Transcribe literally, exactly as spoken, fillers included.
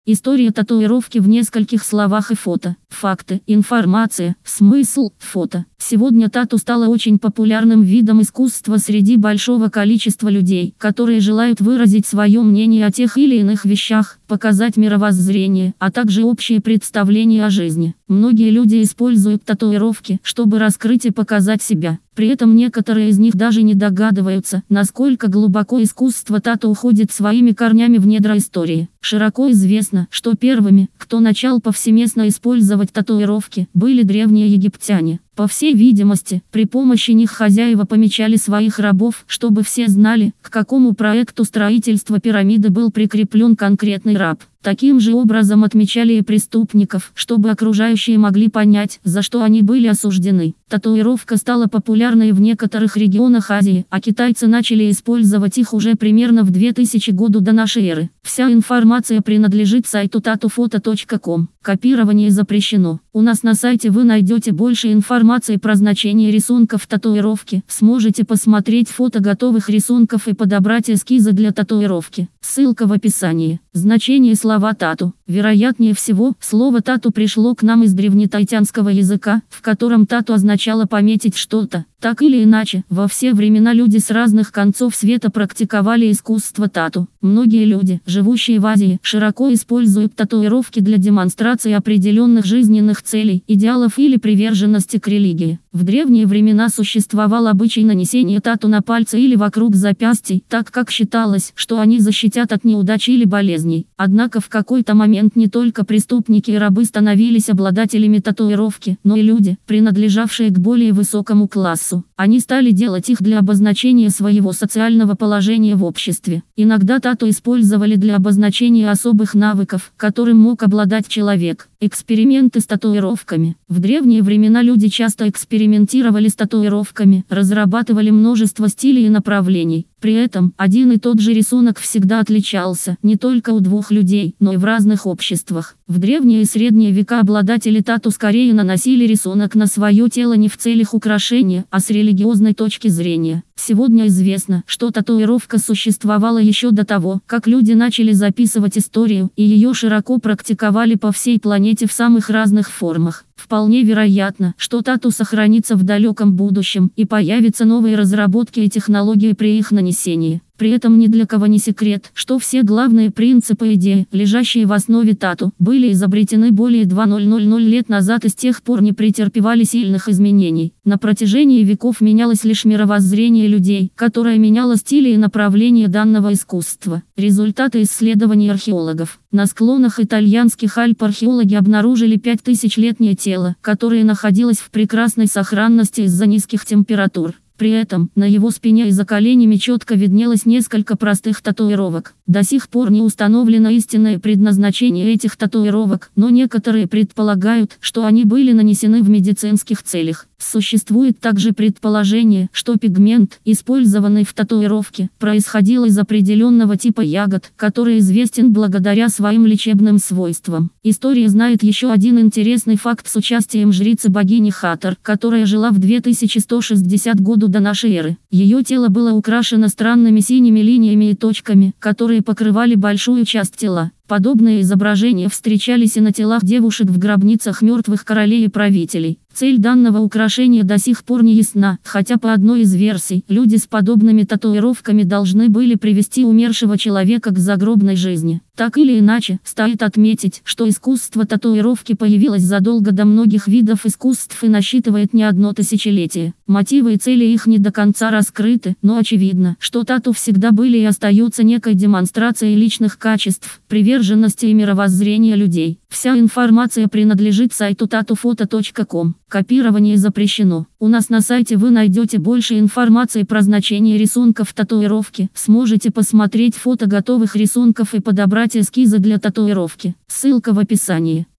История татуировки в нескольких словах и фото. Факты, информация, смысл, фото. Сегодня тату стало очень популярным видом искусства среди большого количества людей, которые желают выразить свое мнение о тех или иных вещах, показать мировоззрение, а также общее представление о жизни. Многие люди используют татуировки, чтобы раскрыть и показать себя. При этом некоторые из них даже не догадываются, насколько глубоко искусство тату уходит своими корнями в недра истории. Широко известно, что первыми, кто начал повсеместно использовать татуировки, были древние египтяне. По всей видимости, при помощи них хозяева помечали своих рабов, чтобы все знали, к какому проекту строительства пирамиды был прикреплен конкретный раб. Таким же образом отмечали и преступников, чтобы окружающие могли понять, за что они были осуждены. Татуировка стала популярной в некоторых регионах Азии, а китайцы начали использовать их уже примерно в две тысячи году до нашей эры. Вся информация принадлежит сайту татуфото точка ком. Копирование запрещено. У нас на сайте вы найдете больше информации про значение рисунков татуировки. Сможете посмотреть фото готовых рисунков и подобрать эскизы для татуировки. Ссылка в описании. Значение слова тату. Вероятнее всего, слово тату пришло к нам из древнетайтянского языка, в котором тату означало пометить что-то. Так или иначе, во все времена люди с разных концов света практиковали искусство тату. Многие люди, живущие в Азии, широко используют татуировки для демонстрации определенных жизненных целей, идеалов или приверженности к религии. В древние времена существовал обычай нанесения тату на пальцы или вокруг запястий, так как считалось, что они защитят от неудач или болезней. Однако в какой-то момент не только преступники и рабы становились обладателями татуировки, но и люди, принадлежавшие к более высокому классу. Они стали делать их для обозначения своего социального положения в обществе. Иногда тату использовали для обозначения особых навыков, которым мог обладать человек. Эксперименты с татуировками. В древние времена люди часто экспериментировали с татуировками, разрабатывали множество стилей и направлений. При этом, один и тот же рисунок всегда отличался не только у двух людей, но и в разных обществах. В древние и средние века обладатели тату скорее наносили рисунок на свое тело не в целях украшения, а с религиозной точки зрения. Сегодня известно, что татуировка существовала еще до того, как люди начали записывать историю, и ее широко практиковали по всей планете в самых разных формах. Вполне вероятно, что тату сохранится в далеком будущем, и появятся новые разработки и технологии при их нанесении. При этом ни для кого не секрет, что все главные принципы и идеи, лежащие в основе тату, были изобретены более двух тысяч лет назад и с тех пор не претерпевали сильных изменений. На протяжении веков менялось лишь мировоззрение людей, которое меняло стили и направление данного искусства. Результаты исследований археологов. На склонах итальянских Альп археологи обнаружили пятитысячелетнее тело, которое находилось в прекрасной сохранности из-за низких температур. При этом, на его спине и за коленями четко виднелось несколько простых татуировок. До сих пор не установлено истинное предназначение этих татуировок, но некоторые предполагают, что они были нанесены в медицинских целях. Существует также предположение, что пигмент, использованный в татуировке, происходил из определенного типа ягод, который известен благодаря своим лечебным свойствам. История знает еще один интересный факт с участием жрицы богини Хатор, которая жила в две тысячи сто шестидесятом году до нашей эры. Ее тело было украшено странными синими линиями и точками, которые покрывали большую часть тела. Подобные изображения встречались и на телах девушек в гробницах мертвых королей и правителей. Цель данного украшения до сих пор не ясна, хотя по одной из версий, люди с подобными татуировками должны были привести умершего человека к загробной жизни. Так или иначе, стоит отметить, что искусство татуировки появилось задолго до многих видов искусств и насчитывает не одно тысячелетие. Мотивы и цели их не до конца раскрыты, но очевидно, что тату всегда были и остаются некой демонстрацией личных качеств, приверженности и мировоззрения людей. Вся информация принадлежит сайту татуфото точка ком. Копирование запрещено. У нас на сайте вы найдете больше информации про значение рисунков татуировки. Сможете посмотреть фото готовых рисунков и подобрать эскизы для татуировки. Ссылка в описании.